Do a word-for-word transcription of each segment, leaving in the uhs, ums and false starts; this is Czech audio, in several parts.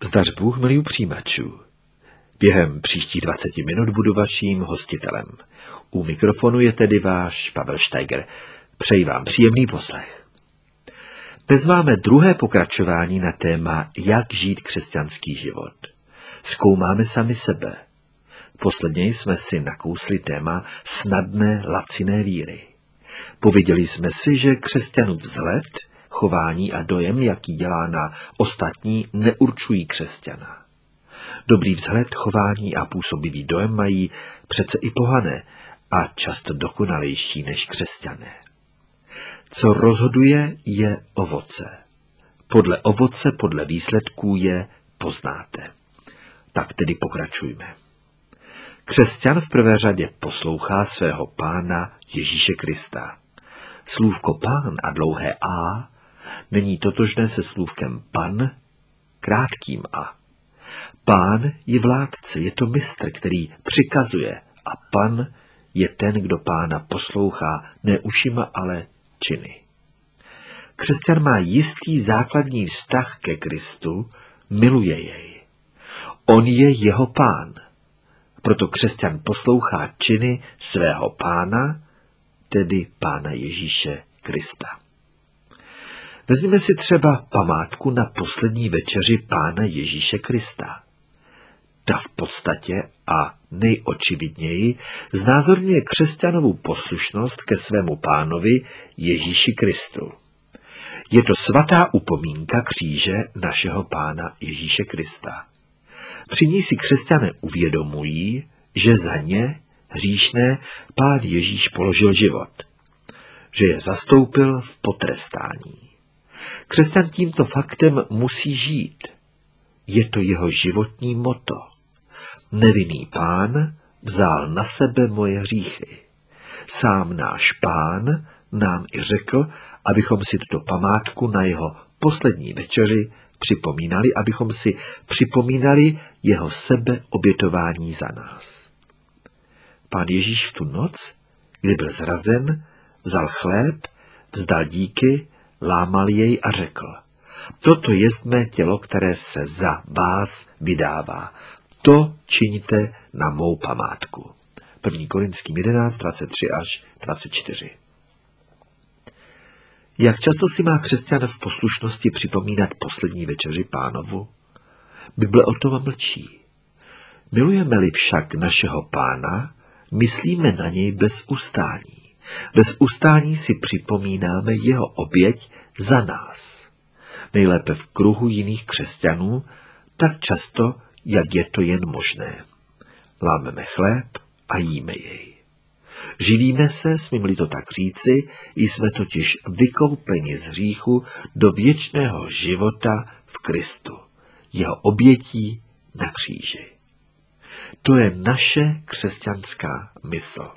Zdař Bůh, milí přijímačů. Během příštích dvaceti minut budu vaším hostitelem. U mikrofonu je tedy váš Pavel Steiger. Přeji vám příjemný poslech. Dnes máme druhé pokračování na téma Jak žít křesťanský život. Zkoumáme sami sebe. Posledně jsme si nakousli téma snadné, laciné víry. Pověděli jsme si, že křesťanův vzhled, chování a dojem, jaký dělá na ostatní, neurčují křesťana. Dobrý vzhled, chování a působivý dojem mají přece i pohané a často dokonalejší než křesťané. Co rozhoduje, je ovoce. Podle ovoce, podle výsledků je poznáte. Tak tedy pokračujme. Křesťan v prvé řadě poslouchá svého Pána Ježíše Krista. Slůvko Pán a dlouhé A není totožné se slůvkem Pan, krátkým A. Pán je vládce, je to mistr, který přikazuje, a Pan je ten, kdo Pána poslouchá ne ušima, ale činy. Křesťan má jistý základní vztah ke Kristu, miluje jej. On je jeho Pán. Proto křesťan poslouchá činy svého Pána, tedy Pána Ježíše Krista. Vezměme si třeba památku na poslední večeři Pána Ježíše Krista. Ta v podstatě a nejočividněji znázorňuje křesťanovu poslušnost ke svému Pánovi Ježíši Kristu. Je to svatá upomínka kříže našeho Pána Ježíše Krista. Při ní si křesťané uvědomují, že za ně, hříšné, Pán Ježíš položil život, že je zastoupil v potrestání. Křesťan tímto faktem musí žít. Je to jeho životní motto. Nevinný Pán vzal na sebe moje hříchy. Sám náš Pán nám i řekl, abychom si tuto památku na jeho poslední večeři připomínali, abychom si připomínali jeho sebeobětování za nás. Pán Ježíš v tu noc, kdy byl zrazen, vzal chléb, vzdal díky, lámal jej a řekl: Toto jest mé tělo, které se za vás vydává. To čiňte na mou památku. první Korinským jedenáct, dvacet tři až dvacet čtyři. Jak často si má křesťan v poslušnosti připomínat poslední večeři Pánovu? Bible o tom mlčí. Milujeme-li však našeho Pána, myslíme na něj bez ustání. Bez ustání si připomínáme jeho oběť za nás. Nejlépe v kruhu jiných křesťanů, tak často, jak je to jen možné. Lámeme chléb a jíme jej. Živíme se, smím-li to tak říci, jsme totiž vykoupeni z hříchu do věčného života v Kristu, jeho obětí na kříži. To je naše křesťanská mysl.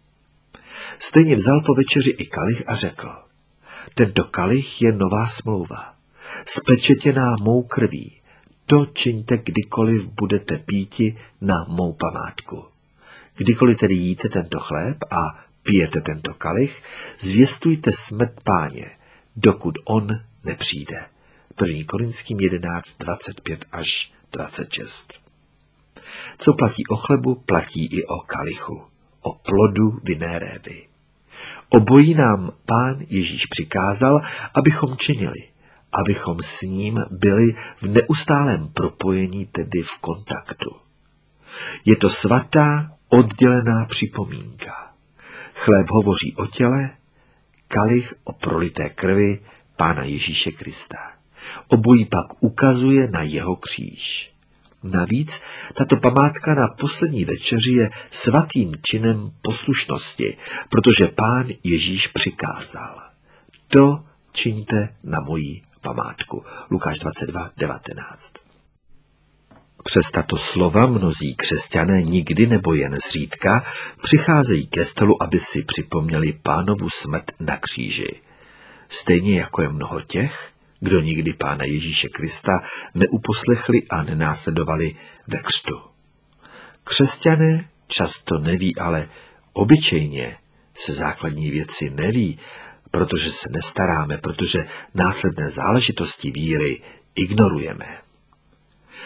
Stejně vzal po večeři i kalich a řekl: Tento kalich je nová smlouva, spečetěná mou krví. To čiňte, kdykoliv budete píti na mou památku. Kdykoliv tedy jíte tento chléb a pijete tento kalich, zvěstujte smrt Páně, dokud on nepřijde. první Korinským jedenáct, dvacet pět až dvacet šest. Co platí o chlebu, platí i o kalichu, o plodu vinné révy. Obojí nám Pán Ježíš přikázal, abychom činili, abychom s ním byli v neustálém propojení, tedy v kontaktu. Je to svatá, oddělená připomínka. Chléb hovoří o těle, kalich o prolité krvi Pána Ježíše Krista. Obojí pak ukazuje na jeho kříž. Navíc tato památka na poslední večeři je svatým činem poslušnosti, protože Pán Ježíš přikázal: To čiňte na moji památku. Lukáš dvacet dva, devatenáct. Přes tato slova mnozí křesťané nikdy nebo jen zřídka přicházejí ke stolu, aby si připomněli Pánovu smrt na kříži. Stejně jako je mnoho těch, kdo nikdy Pána Ježíše Krista neuposlechli a nenásledovali ve křtu. Křesťané často neví, ale obyčejně se základní věci neví, protože se nestaráme, protože následné záležitosti víry ignorujeme.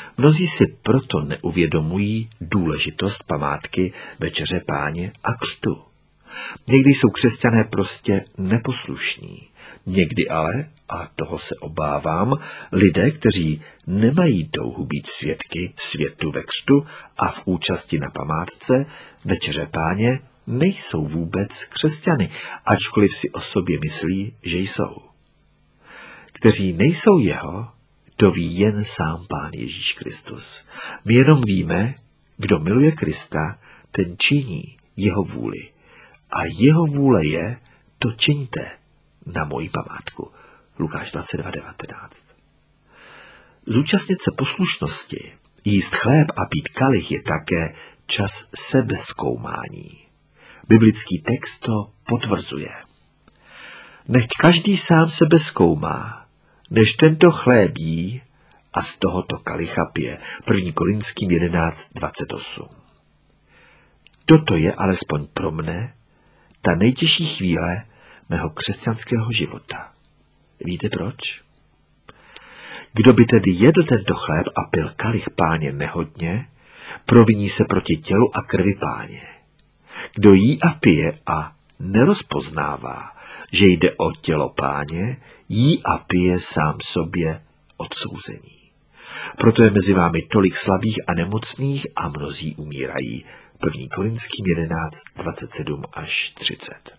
Mnozí si proto neuvědomují důležitost památky Večeře Páně a křtu. Někdy jsou křesťané prostě neposlušní. Někdy ale, a toho se obávám, lidé, kteří nemají touhu být svědky světu ve křtu a v účasti na památce Večeře Páně, nejsou vůbec křesťany, ačkoliv si o sobě myslí, že jsou. Kteří nejsou jeho, to ví jen sám Pán Ježíš Kristus. My jenom víme, kdo miluje Krista, ten činí jeho vůli. A jeho vůle je, to čiňte na moji památku. Lukáš dvacet dva devatenáct. Zúčastnit se poslušnosti, jíst chléb a pít kalich je také čas sebezkoumání. Biblický text to potvrzuje. Nechť každý sám sebe zkoumá, než tento chléb jí a z tohoto kalicha pije. první Korinským jedenáct dvacet osm. Toto je alespoň pro mne ta nejtěžší chvíle mého křesťanského života. Víte proč? Kdo by tedy jedl tento chléb a pil kalich Páně nehodně, proviní se proti tělu a krvi Páně. Kdo jí a pije a nerozpoznává, že jde o tělo Páně, jí a pije sám sobě odsouzení. Proto je mezi vámi tolik slabých a nemocných a mnozí umírají. první Korinským jedenáct dvacet sedm až třicet.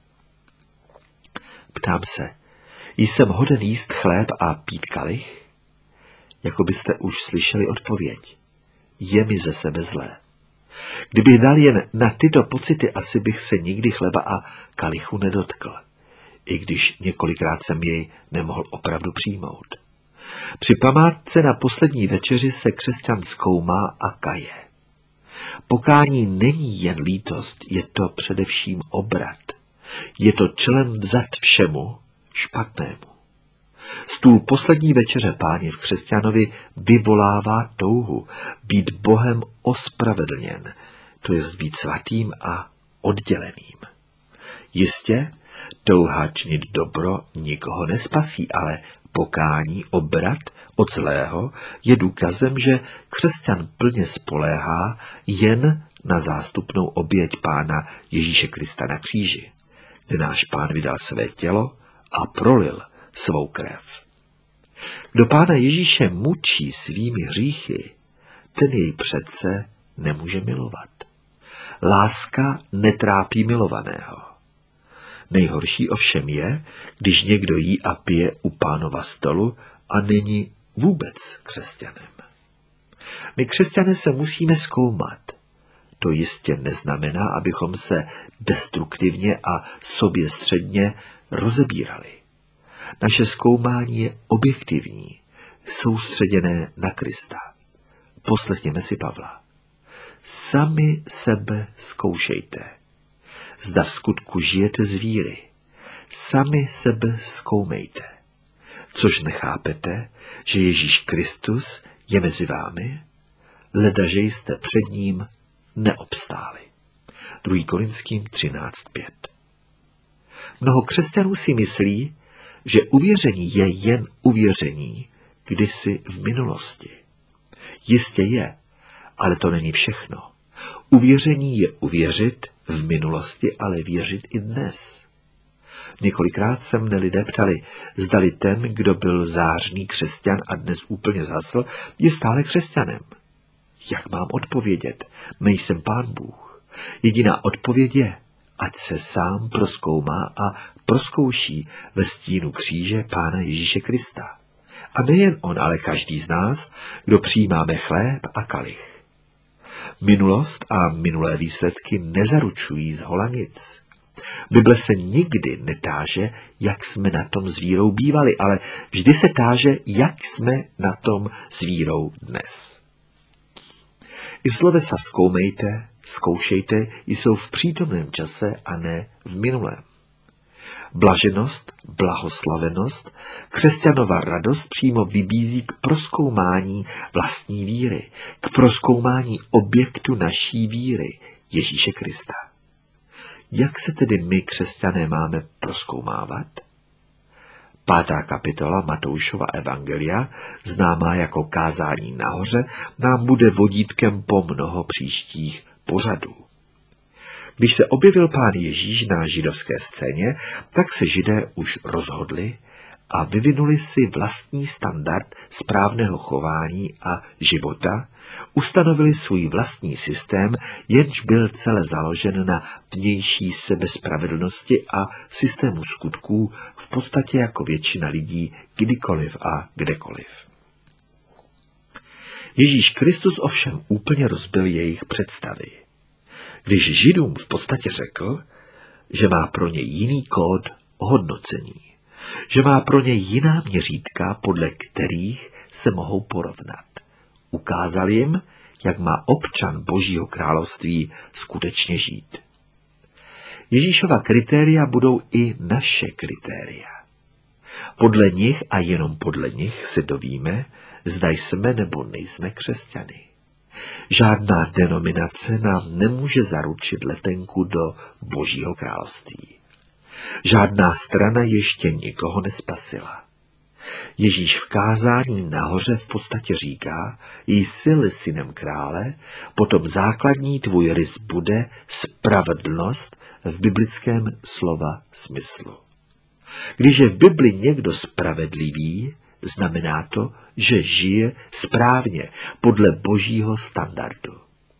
Ptám se, jsem hoden jíst chléb a pít kalich? Jako byste už slyšeli odpověď. Je mi ze sebe zlé. Kdybych dal jen na tyto pocity, asi bych se nikdy chleba a kalichu nedotkl, i když několikrát jsem jej nemohl opravdu přijmout. Při památce na poslední večeři se křesťan zkoumá a kaje. Pokání není jen lítost, je to především obrat. Je to čelem vzat všemu špatnému. Stůl poslední večeře Páně v křesťanovi vyvolává touhu být Bohem ospravedlněn, to jest být svatým a odděleným. Jistě, touha činit dobro nikoho nespasí, ale pokání, obrat od zlého je důkazem, že křesťan plně spoléhá jen na zástupnou oběť Pána Ježíše Krista na kříži, kde náš Pán vydal své tělo a prolil svou krev. Kdo Pána Ježíše mučí svými hříchy, ten jej přece nemůže milovat. Láska netrápí milovaného. Nejhorší ovšem je, když někdo jí a pije u Pánova stolu a není vůbec křesťanem. My křesťané se musíme zkoumat. To jistě neznamená, abychom se destruktivně a soběstředně rozebírali. Naše zkoumání je objektivní, soustředěné na Krista. Poslechněme si Pavla. Sami sebe zkoušejte. Zda v skutku žijete z víry. Sami sebe zkoumejte. Což nechápete, že Ježíš Kristus je mezi vámi, ledaže jste před ním neobstáli. druhý Korinským třináct pět. Mnoho křesťanů si myslí, že uvěření je jen uvěření kdysi v minulosti. Jistě je, ale to není všechno. Uvěření je uvěřit v minulosti, ale věřit i dnes. Několikrát se mne lidé ptali, zdali ten, kdo byl zářný křesťan a dnes úplně zasl, je stále křesťanem. Jak mám odpovědět? Nejsem Pán Bůh. Jediná odpověď je, ať se sám prozkoumá a prozkouší ve stínu kříže Pána Ježíše Krista. A nejen on, ale každý z nás, kdo přijímáme chléb a kalich. Minulost a minulé výsledky nezaručují zhola nic. Bible se nikdy netáže, jak jsme na tom s vírou bývali, ale vždy se táže, jak jsme na tom s vírou dnes. I slovesa zkoumejte, zkoušejte jsou v přítomném čase a ne v minulém. Blaženost, blahoslavenost, křesťanova radost přímo vybízí k prozkoumání vlastní víry, k prozkoumání objektu naší víry, Ježíše Krista. Jak se tedy my, křesťané, máme prozkoumávat? Pátá kapitola Matoušova evangelia, známá jako kázání nahoře, nám bude vodítkem po mnoho příštích pořadů. Když se objevil Pán Ježíš na židovské scéně, tak se Židé už rozhodli a vyvinuli si vlastní standard správného chování a života, ustanovili svůj vlastní systém, jenž byl celé založen na vnější sebespravedlnosti a systému skutků, v podstatě jako většina lidí kdykoliv a kdekoliv. Ježíš Kristus ovšem úplně rozbil jejich představy. Když Židům v podstatě řekl, že má pro ně jiný kód ohodnocení, že má pro ně jiná měřítka, podle kterých se mohou porovnat. Ukázal jim, jak má občan Božího království skutečně žít. Ježíšova kritéria budou i naše kritéria. Podle nich a jenom podle nich se dovíme, zda jsme nebo nejsme křesťany. Žádná denominace nám nemůže zaručit letenku do Božího království. Žádná strana ještě nikoho nespasila. Ježíš v kázání nahoře v podstatě říká, jsi-li synem krále, potom základní tvůj rys bude spravedlnost v biblickém slova smyslu. Když je v Bibli někdo spravedlivý, znamená to, že žije správně podle Božího standardu.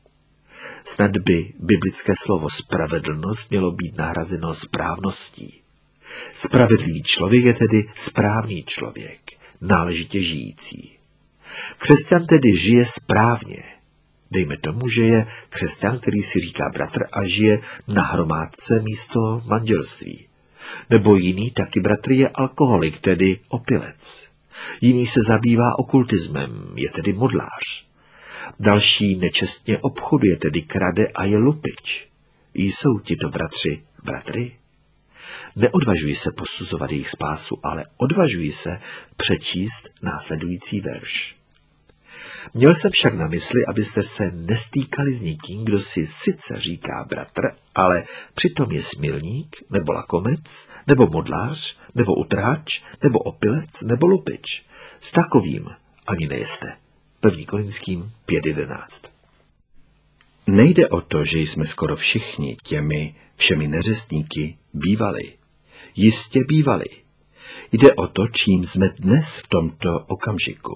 Snad by biblické slovo spravedlnost mělo být nahrazeno správností. Spravedlivý člověk je tedy správný člověk, náležitě žijící. Křesťan tedy žije správně. Dejme tomu, že je křesťan, který si říká bratr a žije na hromádce místo manželství. Nebo jiný taky bratr je alkoholik, tedy opilec. Jiný se zabývá okultismem, je tedy modlář. Další nečestně obchoduje, tedy krade a je lupič. Jsou tito bratři bratry? Neodvažuji se posuzovat jejich spásu, ale odvažuji se přečíst následující verš. Měl jsem však na mysli, abyste se nestýkali s někým, kdo si sice říká bratr, ale přitom je smilník, nebo lakomec, nebo modlář, nebo utrhač, nebo opilec, nebo lupič. S takovým ani nejste. První Korinským pět jedenáct. Nejde o to, že jsme skoro všichni těmi všemi neřestníky bývali. Jistě bývali. Jde o to, čím jsme dnes v tomto okamžiku.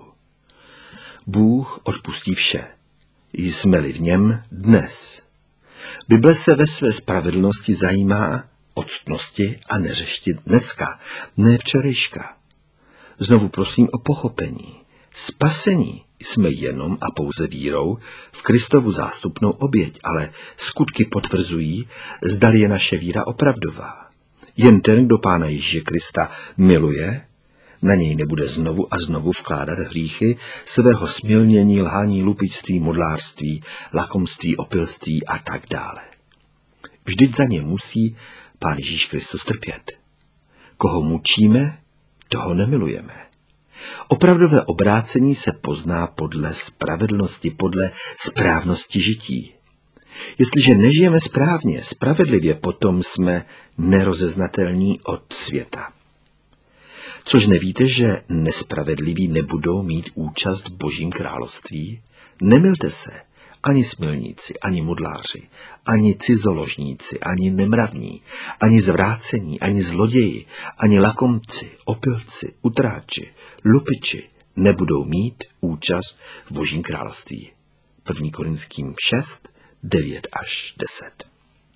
Bůh odpustí vše. Jsme-li v něm dnes. Bible se ve své spravedlnosti zajímá o ctnosti a neřešti dneska, ne včerejška. Znovu prosím o pochopení. Spasení jsme jenom a pouze vírou v Kristovu zástupnou oběť, ale skutky potvrzují, zdali je naše víra opravdová. Jen ten, kdo Pána Ježíše Krista miluje, na něj nebude znovu a znovu vkládat hříchy svého smilnění, lhání, lupičství, modlářství, lakomství, opilství a tak dále. Vždyť za ně musí Pán Ježíš Kristus trpět. Koho mučíme, toho nemilujeme. Opravdové obrácení se pozná podle spravedlnosti, podle správnosti žití. Jestliže nežijeme správně, spravedlivě, potom jsme nerozeznatelní od světa. Což nevíte, že nespravedliví nebudou mít účast v Božím království? Nemilte se, ani smilníci, ani modláři, ani cizoložníci, ani nemravní, ani zvrácení, ani zloději, ani lakomci, opilci, utráči, lupiči nebudou mít účast v Božím království. První Korinským šest, devět až deset.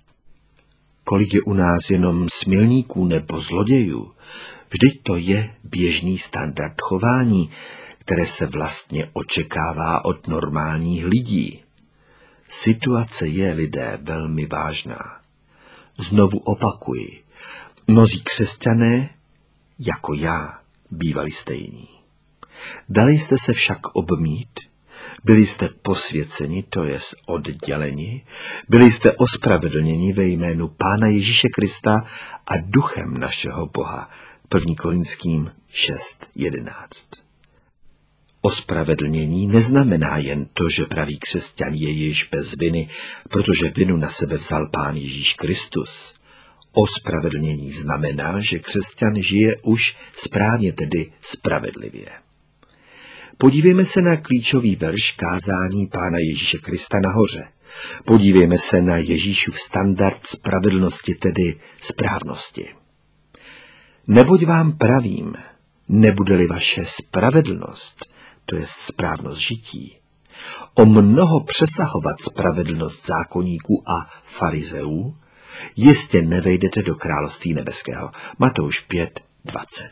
Kolik je u nás jenom smilníků nebo zlodějů, vždyť to je běžný standard chování, které se vlastně očekává od normálních lidí. Situace je, lidé, velmi vážná. Znovu opakuji, mnozí křesťané, jako já, bývali stejní. Dali jste se však obmít, byli jste posvěceni, to jest odděleni, byli jste ospravedlněni ve jménu Pána Ježíše Krista a duchem našeho Boha. První Korinským šest jedenáct. Ospravedlnění neznamená jen to, že pravý křesťan je již bez viny, protože vinu na sebe vzal Pán Ježíš Kristus. Ospravedlnění znamená, že křesťan žije už správně, tedy spravedlivě. Podívejme se na klíčový verš kázání Pána Ježíše Krista nahoře. Podívejme se na Ježíšův standard spravedlnosti, tedy správnosti. Neboť vám pravím, nebude-li vaše spravedlnost, to je správnost žití, o mnoho přesahovat spravedlnost zákonníků a farizeů, jistě nevejdete do království nebeského. Matouš pět dvacet.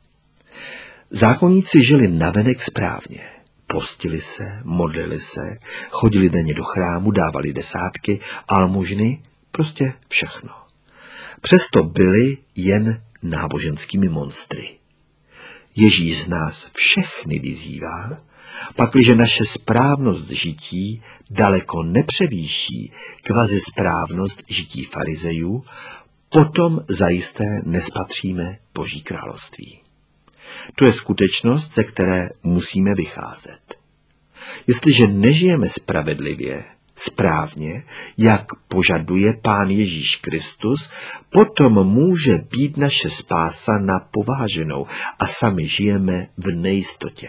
Zákonníci žili navenek správně. Postili se, modlili se, chodili denně do chrámu, dávali desátky, almužny, prostě všechno. Přesto byli jen náboženskými monstry. Ježíš z nás všechny vyzývá, pakliže naše správnost žití daleko nepřevýší kvazi správnost žití farizejů, potom zajisté nespatříme Boží království. To je skutečnost, ze které musíme vycházet. Jestliže nežijeme spravedlivě, správně, jak požaduje Pán Ježíš Kristus, potom může být naše spása napováženou a sami žijeme v nejistotě.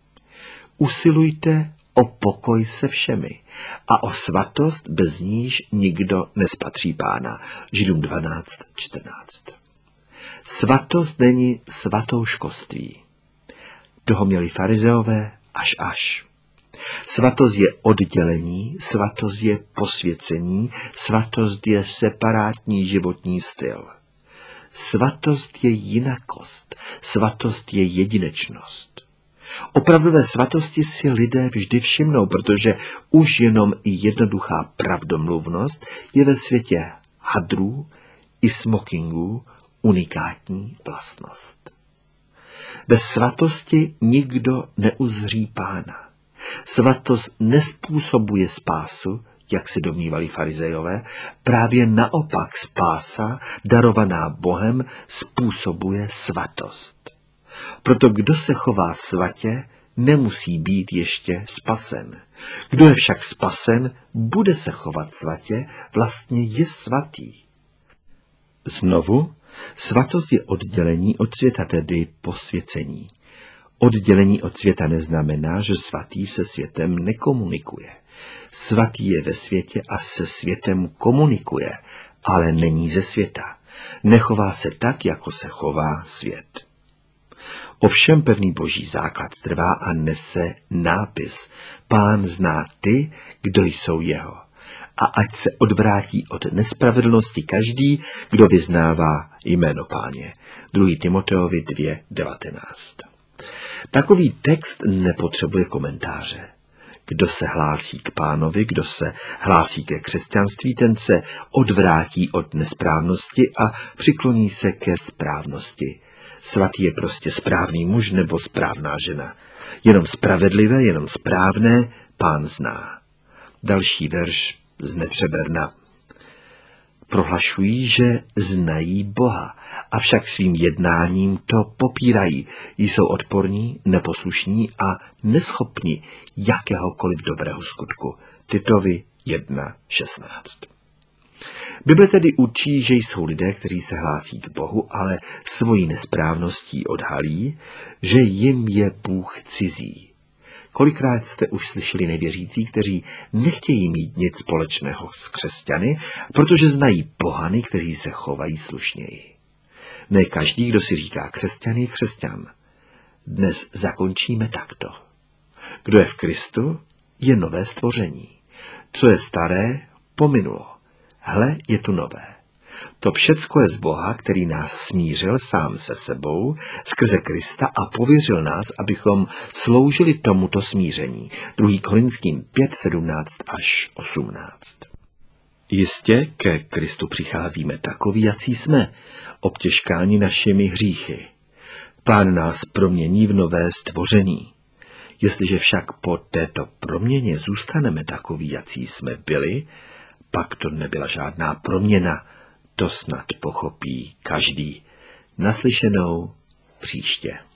Usilujte o pokoj se všemi a o svatost, bez níž nikdo nespatří Pána. Židům dvanáct čtrnáct. Svatost není svatouškoství. Toho měli farizeové až až. Svatost je oddělení, svatost je posvěcení, svatost je separátní životní styl. Svatost je jinakost, svatost je jedinečnost. Opravdové svatosti si lidé vždy všimnou, protože už jenom i jednoduchá pravdomluvnost je ve světě hadrů i smokingů unikátní vlastnost. Bez svatosti nikdo neuzří Pána. Svatost nespůsobuje spásu, jak se domnívali farizejové, právě naopak spása, darovaná Bohem, způsobuje svatost. Proto kdo se chová svatě, nemusí být ještě spasen. Kdo je však spasen, bude se chovat svatě, vlastně je svatý. Znovu, svatost je oddělení od světa, tedy posvěcení. Oddělení od světa neznamená, že svatý se světem nekomunikuje. Svatý je ve světě a se světem komunikuje, ale není ze světa. Nechová se tak, jako se chová svět. Ovšem pevný boží základ trvá a nese nápis: Pán zná ty, kdo jsou jeho. A ať se odvrátí od nespravedlnosti každý, kdo vyznává jméno Páně. druhá Timoteovi dvě devatenáct. Takový text nepotřebuje komentáře. Kdo se hlásí k Pánovi, kdo se hlásí ke křesťanství, ten se odvrátí od nesprávnosti a přikloní se ke správnosti. Svatý je prostě správný muž nebo správná žena. Jenom spravedlivé, jenom správné Pán zná. Další verš z Nepřeberna. Prohlašují, že znají Boha, avšak svým jednáním to popírají. Jsou odporní, neposlušní a neschopni jakéhokoliv dobrého skutku. Titovi jedna šestnáct. Bible tedy učí, že jsou lidé, kteří se hlásí k Bohu, ale svojí nesprávností odhalí, že jim je Bůh cizí. Kolikrát jste už slyšeli nevěřící, kteří nechtějí mít nic společného s křesťany, protože znají pohany, kteří se chovají slušněji. Ne každý, kdo si říká křesťan, je křesťan. Dnes zakončíme takto. Kdo je v Kristu, je nové stvoření. Co je staré, pominulo. Hle, je tu nové. To všecko je z Boha, který nás smířil sám se sebou skrze Krista a pověřil nás, abychom sloužili tomuto smíření. druhá Korinským pět sedmnáct až osmnáct. Jistě ke Kristu přicházíme takoví, jací jsme, obtěžkáni našimi hříchy. Pán nás promění v nové stvoření. Jestliže však po této proměně zůstaneme takoví, jací jsme byli, pak to nebyla žádná proměna. To snad pochopí každý. Naslyšenou příště.